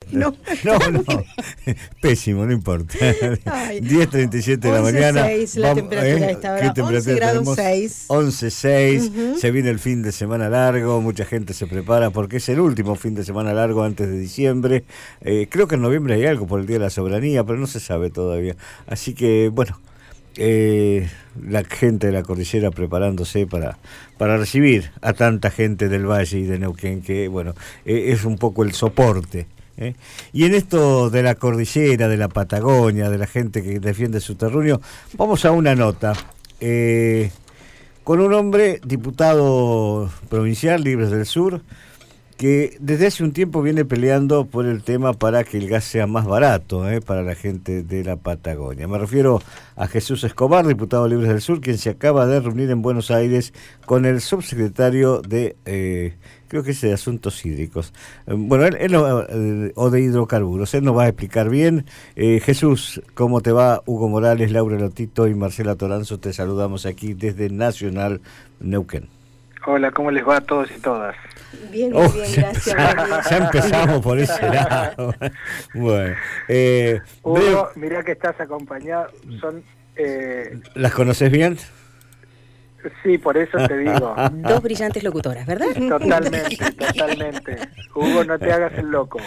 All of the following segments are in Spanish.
No, no. Pésimo, no importa. Ay, 10:37 de la mañana. 11:06 la temperatura a esta hora. ¿Qué temperatura 11 grados tenemos? 6. 11:06. Se viene el fin de semana largo. Mucha gente se prepara porque es el último fin de semana largo antes de diciembre. Creo que en noviembre hay algo por el Día de la Soberanía, pero no se sabe todavía. Así que, bueno, la gente de la cordillera preparándose para recibir a tanta gente del Valle y de Neuquén, que, bueno, es un poco el soporte. Y en esto de la cordillera, de la Patagonia, de la gente que defiende su terruño, vamos a una nota con un hombre, diputado provincial, Libres del Sur, que desde hace un tiempo viene peleando por el tema para que el gas sea más barato para la gente de la Patagonia. Me refiero a Jesús Escobar, diputado Libres del Sur, quien se acaba de reunir en Buenos Aires con el subsecretario de, creo que es de Asuntos Hídricos, bueno, o de hidrocarburos. Él nos va a explicar bien. Jesús, ¿cómo te va? Hugo Morales, Laura Lotito y Marcela Toranzo, te saludamos aquí desde Nacional Neuquén. Hola, ¿cómo les va a todos y todas? Bien, bien, gracias. Ya empezamos por ese lado. Bueno, Hugo, mirá que estás acompañado, son... ¿las conoces bien? Sí, por eso te digo. Dos brillantes locutoras, ¿verdad? Totalmente. Hugo, no te hagas el loco.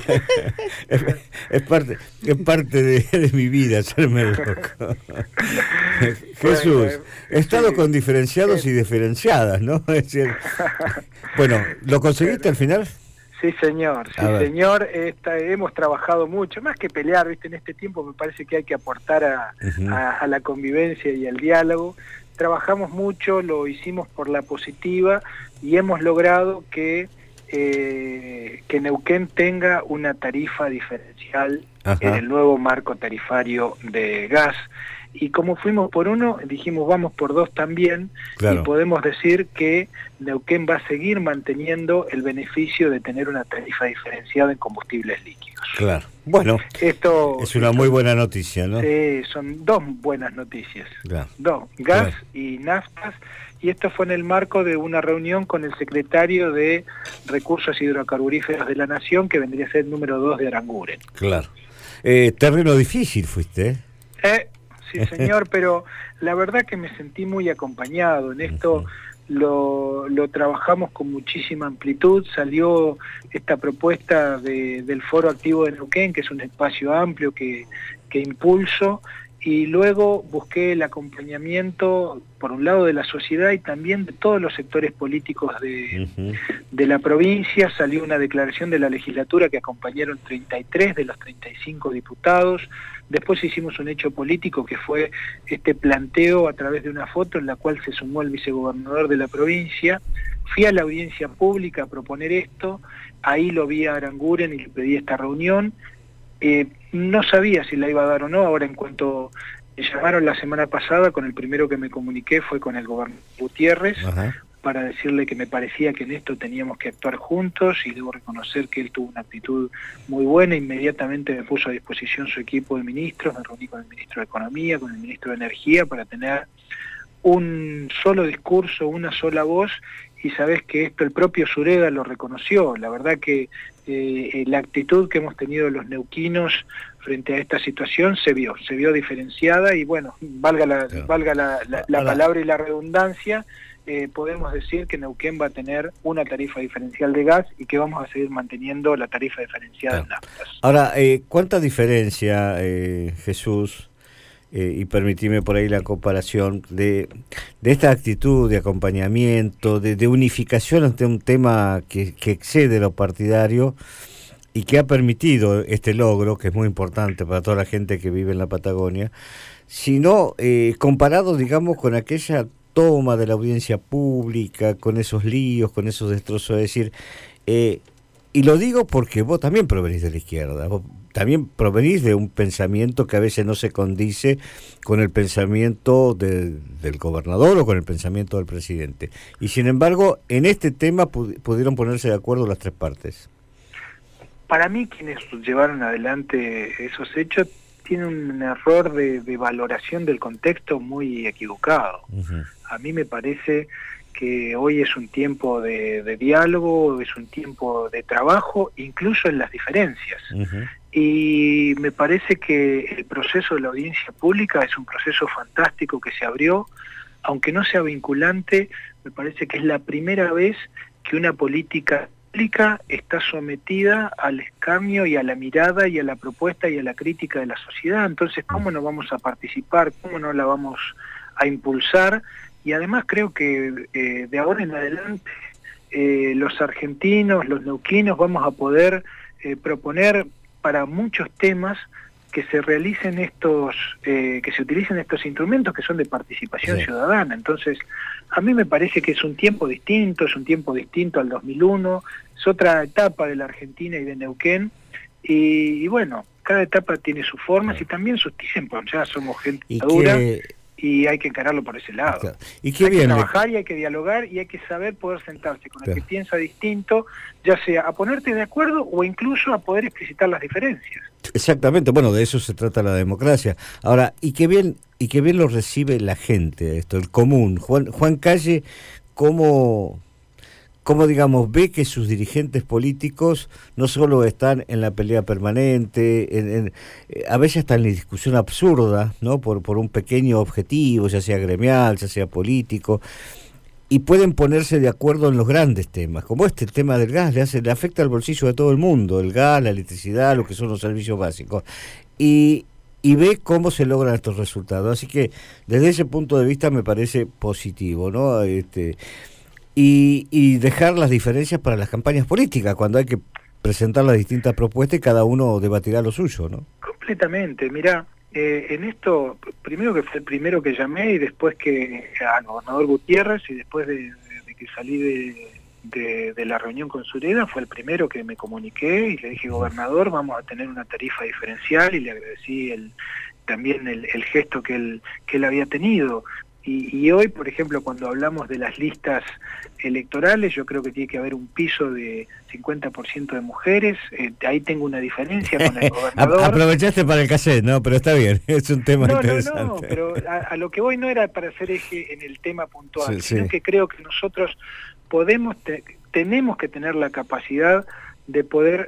Es parte de mi vida hacerme el loco. Jesús, he estado con diferenciados y diferenciadas, ¿no? Es decir, bueno, ¿lo conseguiste al final? Sí, señor. Hemos trabajado mucho, más que pelear, ¿viste? En este tiempo me parece que hay que aportar a la convivencia y al diálogo. Trabajamos mucho, lo hicimos por la positiva y hemos logrado que Neuquén tenga una tarifa diferencial en el nuevo marco tarifario de gas. Y como fuimos por uno, dijimos vamos por dos también, claro. Y podemos decir que Neuquén va a seguir manteniendo el beneficio de tener una tarifa diferenciada en combustibles líquidos. Claro. Bueno, esto es una muy buena noticia, ¿no? Sí, son dos buenas noticias. Claro. Dos, gas y naftas. Y esto fue en el marco de una reunión con el secretario de Recursos Hidrocarburíferos de la Nación, que vendría a ser el número 2 de Aranguren. Claro. Terreno difícil fuiste, Sí, señor, pero la verdad que me sentí muy acompañado. En esto lo trabajamos con muchísima amplitud. Salió esta propuesta del Foro Activo de Neuquén, que es un espacio amplio que impulso, y luego busqué el acompañamiento, por un lado, de la sociedad y también de todos los sectores políticos de la provincia. Salió una declaración de la legislatura que acompañaron 33 de los 35 diputados. Después hicimos un hecho político que fue este planteo a través de una foto en la cual se sumó el vicegobernador de la provincia. Fui a la audiencia pública a proponer esto, ahí lo vi a Aranguren y le pedí esta reunión. No sabía si la iba a dar o no. Ahora, en cuanto me llamaron la semana pasada, con el primero que me comuniqué fue con el gobernador Gutiérrez, para decirle que me parecía que en esto teníamos que actuar juntos, y debo reconocer que él tuvo una actitud muy buena. Inmediatamente me puso a disposición su equipo de ministros, me reuní con el ministro de Economía, con el ministro de Energía, para tener un solo discurso, una sola voz, y sabés que esto el propio Sureda lo reconoció. La verdad que la actitud que hemos tenido los neuquinos frente a esta situación se vio diferenciada, y bueno, valga la palabra y la redundancia, podemos decir que Neuquén va a tener una tarifa diferencial de gas y que vamos a seguir manteniendo la tarifa diferenciada de naftas. Ahora, ¿cuánta diferencia, Jesús, y permitime por ahí la comparación de esta actitud de acompañamiento, de unificación ante un tema que excede lo partidario y que ha permitido este logro, que es muy importante para toda la gente que vive en la Patagonia, sino comparado, digamos, con aquella toma de la audiencia pública, con esos líos, con esos destrozos? Es decir, y lo digo porque vos también provenís de la izquierda, vos también provenís de un pensamiento que a veces no se condice con el pensamiento del gobernador o con el pensamiento del presidente. Y sin embargo, en este tema pudieron ponerse de acuerdo las tres partes. Para mí, quienes llevaron adelante esos hechos tienen un error de valoración del contexto muy equivocado. A mí me parece que hoy es un tiempo de diálogo, es un tiempo de trabajo, incluso en las diferencias. Y me parece que el proceso de la audiencia pública es un proceso fantástico que se abrió, aunque no sea vinculante. Me parece que es la primera vez que una política pública está sometida al escarnio y a la mirada y a la propuesta y a la crítica de la sociedad. Entonces, ¿cómo no vamos a participar? ¿Cómo no la vamos a impulsar? Y además creo que de ahora en adelante los argentinos, los neuquinos, vamos a poder proponer para muchos temas que se realicen que se utilicen estos instrumentos que son de participación ciudadana. Entonces, a mí me parece que es un tiempo distinto al 2001, es otra etapa de la Argentina y de Neuquén, y bueno, cada etapa tiene sus formas y también sus tiempos. Ya somos gente madura y hay que encararlo por ese lado. Claro. Hay que trabajar y hay que dialogar y hay que saber poder sentarse con el que piensa distinto, ya sea a ponerte de acuerdo o incluso a poder explicitar las diferencias. Exactamente, bueno, de eso se trata la democracia. Ahora, y qué bien lo recibe la gente, esto, el común. Juan Calle, ¿cómo digamos, ve que sus dirigentes políticos no solo están en la pelea permanente, a veces están en la discusión absurda, ¿no? Por un pequeño objetivo, ya sea gremial, ya sea político, y pueden ponerse de acuerdo en los grandes temas, como el tema del gas, le afecta al bolsillo de todo el mundo, el gas, la electricidad, lo que son los servicios básicos, y ve cómo se logran estos resultados. Así que desde ese punto de vista me parece positivo, ¿no? Y dejar las diferencias para las campañas políticas, cuando hay que presentar las distintas propuestas y cada uno debatirá lo suyo, ¿no? Completamente. Mirá, en esto, primero que fue el primero que llamé y después que al gobernador Gutiérrez, y después de que salí de la reunión con Sureda, fue el primero que me comuniqué y le dije, gobernador, vamos a tener una tarifa diferencial, y le agradecí también el gesto que él había tenido. Y hoy, por ejemplo, cuando hablamos de las listas electorales, yo creo que tiene que haber un piso de 50% de mujeres. Ahí tengo una diferencia con el gobernador. Aprovechaste para el cassette, ¿no? Pero está bien, es un tema interesante. No, pero a lo que voy no era para hacer eje en el tema puntual, sino que creo que nosotros tenemos que tener la capacidad de poder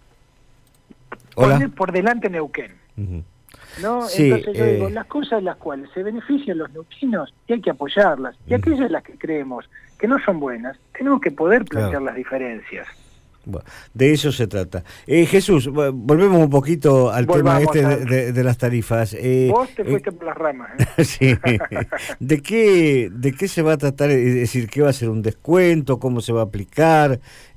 poner por delante Neuquén. ¿No? Sí, entonces yo digo, las cosas en las cuales se benefician los neuquinos y hay que apoyarlas, y aquellas en las que creemos que no son buenas, tenemos que poder plantear las diferencias. Bueno, de eso se trata. Jesús, volvemos un poquito al tema de las tarifas. Vos te fuiste por las ramas. Sí. ¿De qué se va a tratar? Es decir, ¿qué va a ser un descuento? ¿Cómo se va a aplicar?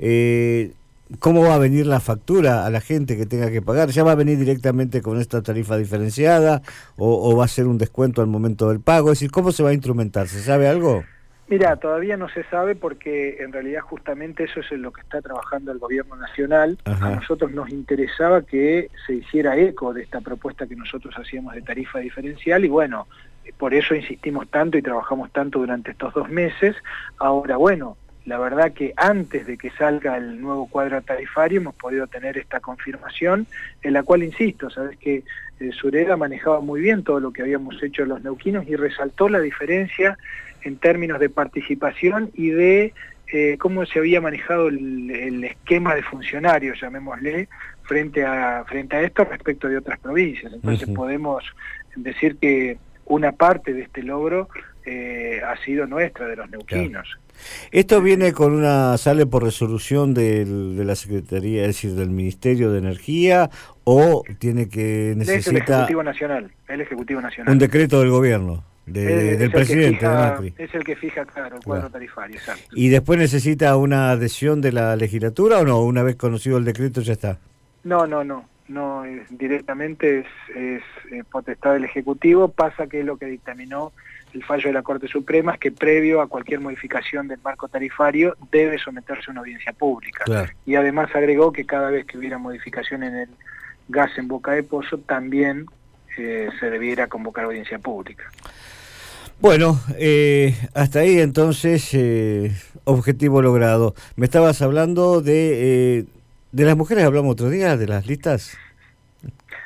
¿Cómo va a venir la factura a la gente que tenga que pagar? ¿Ya va a venir directamente con esta tarifa diferenciada o va a ser un descuento al momento del pago? Es decir, ¿cómo se va a instrumentar? ¿Se sabe algo? Mira, todavía no se sabe porque en realidad justamente eso es en lo que está trabajando el gobierno nacional. Ajá. A nosotros nos interesaba que se hiciera eco de esta propuesta que nosotros hacíamos de tarifa diferencial y bueno, por eso insistimos tanto y trabajamos tanto durante estos 2 meses. Ahora, bueno, la verdad que antes de que salga el nuevo cuadro tarifario hemos podido tener esta confirmación, en la cual, insisto, sabes que Sureda manejaba muy bien todo lo que habíamos hecho los neuquinos y resaltó la diferencia en términos de participación y de cómo se había manejado el esquema de funcionarios, llamémosle, frente a esto respecto de otras provincias. Entonces podemos decir que una parte de este logro ha sido nuestra, de los neuquinos. Claro. ¿Esto sale por resolución de la Secretaría, es decir, del Ministerio de Energía, o necesita... Es el Ejecutivo Nacional, un decreto del gobierno, del presidente de Macri? Es el que fija, claro, el cuadro tarifario, exacto. ¿Y después necesita una adhesión de la legislatura o no? Una vez conocido el decreto ya está. No, directamente es potestad del Ejecutivo. Pasa que lo que dictaminó el fallo de la Corte Suprema es que previo a cualquier modificación del marco tarifario debe someterse a una audiencia pública. Claro. Y además agregó que cada vez que hubiera modificación en el gas en Boca de Pozo también se debiera convocar audiencia pública. Bueno, hasta ahí entonces objetivo logrado. Me estabas hablando de las mujeres, hablamos otro día, de las listas.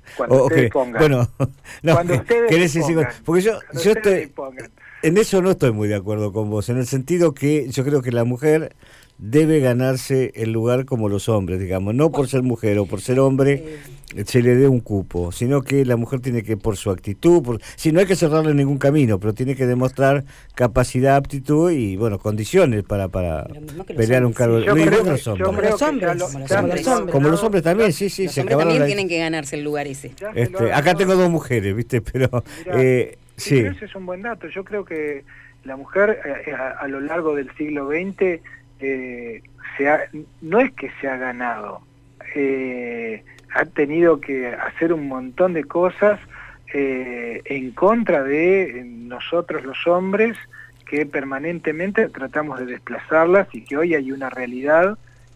Cuando ustedes pongan. Bueno, no, Cuando ustedes querés decir, pongan. porque yo Ustedes estoy, pongan. en eso no estoy muy de acuerdo con vos, en el sentido que yo creo que la mujer debe ganarse el lugar como los hombres, digamos, no por ser mujer o por ser hombre se le dé un cupo, sino que la mujer tiene que, por su actitud, si no hay que cerrarle ningún camino, pero tiene que demostrar capacidad, aptitud y, bueno, condiciones para pelear un cargo. Yo Lo creo igual que que- los hombres. yo Como creo los que hombres, ya lo- como los ya hombres. se lo han Como los ganado, hombres también, sí, Los se hombres acabaron también la- tienen que ganarse el lugar ese. ya se lo han acá ganado. tengo dos mujeres, ¿viste? Pero, Mirá, sí. pero ese es un buen dato. Yo creo que la mujer a lo largo del siglo XX no es que se ha ganado, ha tenido que hacer un montón de cosas en contra de nosotros los hombres, que permanentemente tratamos de desplazarlas, y que hoy hay una realidad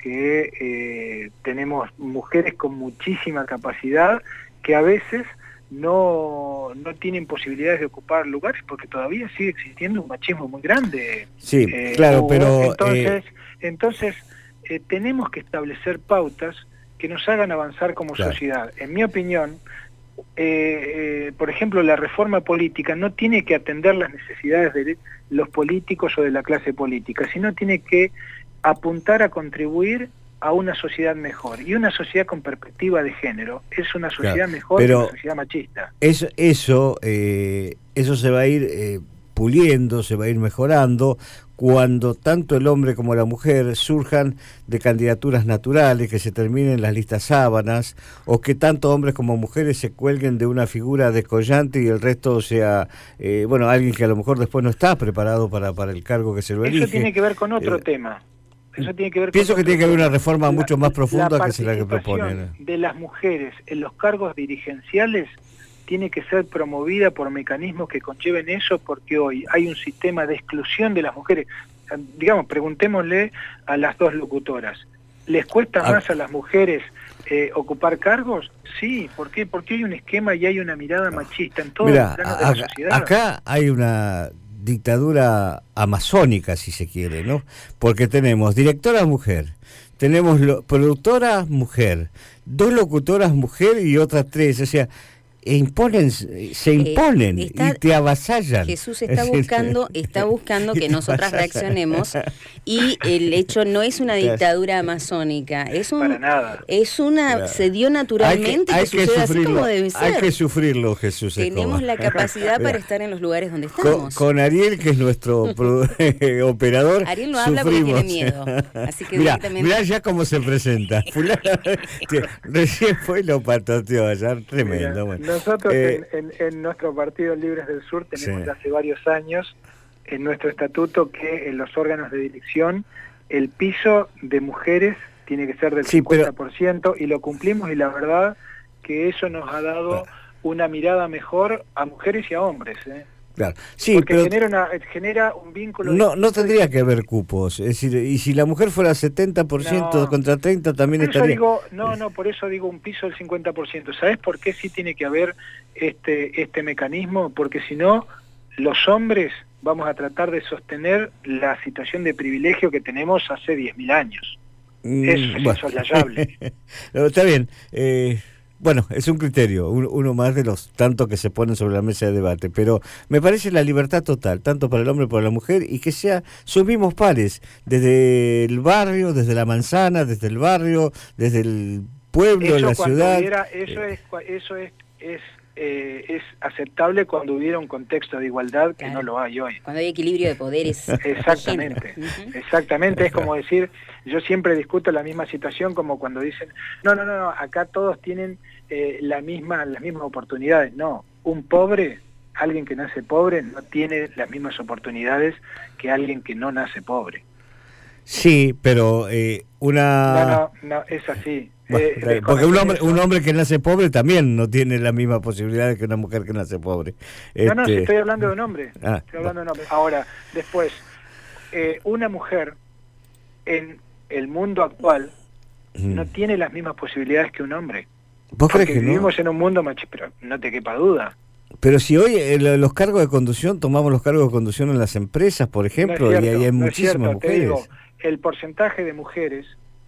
que tenemos mujeres con muchísima capacidad que a veces no tienen posibilidades de ocupar lugares porque todavía sigue existiendo un machismo muy grande. Sí, claro, Hugo. pero... Entonces tenemos que establecer pautas que nos hagan avanzar como Claro. sociedad. En mi opinión, por ejemplo, la reforma política no tiene que atender las necesidades de los políticos o de la clase política, sino tiene que apuntar a contribuir a una sociedad mejor. Y una sociedad con perspectiva de género es una sociedad Claro, mejor pero que una sociedad machista. Eso se va a ir puliendo, se va a ir mejorando cuando tanto el hombre como la mujer surjan de candidaturas naturales, que se terminen las listas sábanas, o que tanto hombres como mujeres se cuelguen de una figura descollante y el resto sea, alguien que a lo mejor después no está preparado para el cargo que se lo elige. Eso tiene que ver con otro tema. Eso tiene que ver Pienso con que otro tiene que haber tema. una reforma mucho más profunda que la que participación proponen. de las mujeres en los cargos dirigenciales tiene que ser promovida por mecanismos que conlleven eso, porque hoy hay un sistema de exclusión de las mujeres. Digamos, preguntémosle a las dos locutoras, ¿les cuesta más a las mujeres ocupar cargos? Sí, ¿por qué? Porque hay un esquema y hay una mirada machista en todos los planos de la sociedad. Acá hay una dictadura amazónica, si se quiere, ¿no? Porque tenemos directora mujer, tenemos productora mujer, dos locutoras mujer y otras tres, o sea, se imponen y te avasallan. Jesús está buscando que nosotras reaccionemos, y el hecho no es una dictadura amazónica, Para nada. se dio naturalmente, hay que sucede así como debe ser. Hay que sufrirlo, Jesús. Tenemos la capacidad para estar en los lugares donde estamos. Con Ariel, que es nuestro operador, Ariel no habla porque tiene miedo, así que mirá ya cómo se presenta. Recién fue y lo patoteó allá, tremendo. Bueno. Nosotros en nuestro partido Libres del Sur tenemos hace varios años en nuestro estatuto que en los órganos de dirección el piso de mujeres tiene que ser del 50%, y lo cumplimos, y la verdad que eso nos ha dado una mirada mejor a mujeres y a hombres. Claro. Sí, porque pero genera un vínculo... No tendría que haber cupos, es decir, y si la mujer fuera 70% contra 30% también estaría... por eso digo un piso del 50%. ¿Sabes por qué sí tiene que haber este mecanismo? Porque si no, los hombres vamos a tratar de sostener la situación de privilegio que tenemos hace 10.000 años. Eso es insoslayable. Está bien. Bueno, es un criterio, uno más de los tantos que se ponen sobre la mesa de debate, pero me parece la libertad total, tanto para el hombre como para la mujer, y que sus mismos pares, desde el barrio, desde la manzana, desde el barrio, desde el pueblo, la ciudad. Eso es aceptable cuando hubiera un contexto de igualdad, que no lo hay hoy. Cuando hay equilibrio de poderes. Exactamente, exactamente. Es como decir, yo siempre discuto la misma situación como cuando dicen, no, acá todos tienen las mismas oportunidades. No, un pobre, alguien que nace pobre, no tiene las mismas oportunidades que alguien que no nace pobre. Sí, pero No, es así. Porque un hombre que nace pobre también no tiene las mismas posibilidades que una mujer que nace pobre. No, si estoy hablando de un hombre. Estoy hablando de un hombre. Ahora, después, una mujer en el mundo actual no tiene las mismas posibilidades que un hombre. ¿Vos crees que vivimos en un mundo machista, pero no te quepa duda. Pero si hoy los cargos de conducción, tomamos los cargos de conducción en las empresas, por ejemplo, y ahí hay muchísimas mujeres. Te digo, el porcentaje de mujeres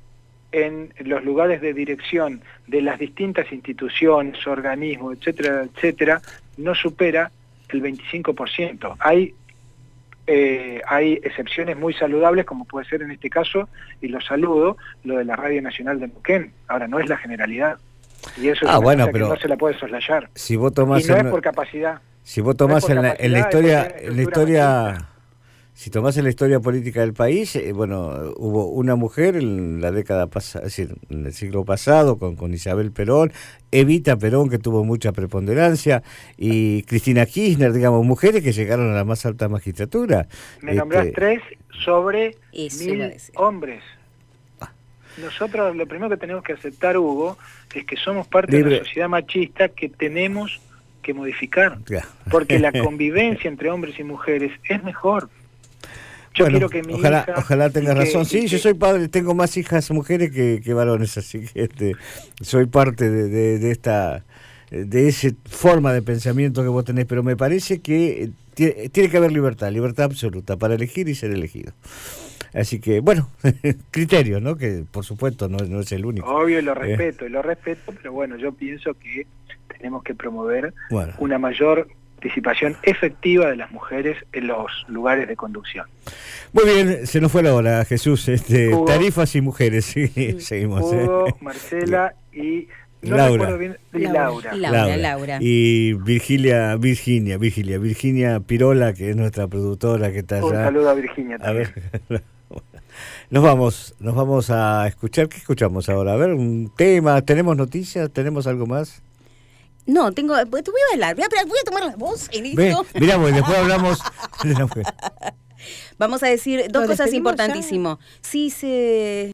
en los lugares de dirección de las distintas instituciones, organismos, etcétera, etcétera, no supera el 25%. Hay excepciones muy saludables, como puede ser en este caso, y lo saludo, lo de la Radio Nacional de Neuquén. Ahora, no es la generalidad. Y eso es una cosa que no se la puede soslayar. Si vos tomás y no es por capacidad. Si vos tomás en la historia, si tomás en la historia política del país, bueno, hubo una mujer en la década pasada, es decir, en el siglo pasado, con Isabel Perón, Evita Perón, que tuvo mucha preponderancia, y Cristina Kirchner, digamos, mujeres que llegaron a la más alta magistratura. Me nombrás 3 sobre 1000 hombres. Nosotros lo primero que tenemos que aceptar, Hugo, es que somos parte de una sociedad machista que tenemos que modificar, porque la convivencia entre hombres y mujeres es mejor. Yo quiero que mi hija... Ojalá tengas razón. Sí, yo soy padre, tengo más hijas mujeres que varones, así que soy parte de esa forma de pensamiento que vos tenés, pero me parece que tiene que haber libertad absoluta para elegir y ser elegido. Así que, bueno, criterio, ¿no? Que por supuesto no es el único. Obvio, lo respeto, pero bueno, yo pienso que tenemos que promover una mayor participación efectiva de las mujeres en los lugares de conducción. Muy bien, se nos fue la hora, Jesús. Hugo, tarifas y mujeres, sí, seguimos. Hugo, Marcela y... No recuerdo bien, Laura. Y Virginia Pirola, que es nuestra productora, que está allá. Un saludo a Virginia también. A ver, nos vamos a escuchar. ¿Qué escuchamos ahora? A ver, un tema. ¿Tenemos noticias? ¿Tenemos algo más? No, te voy a hablar. Voy a tomar la voz en esto. Mirá, pues después hablamos de la mujer. Vamos a decir dos cosas importantísimas. Sí,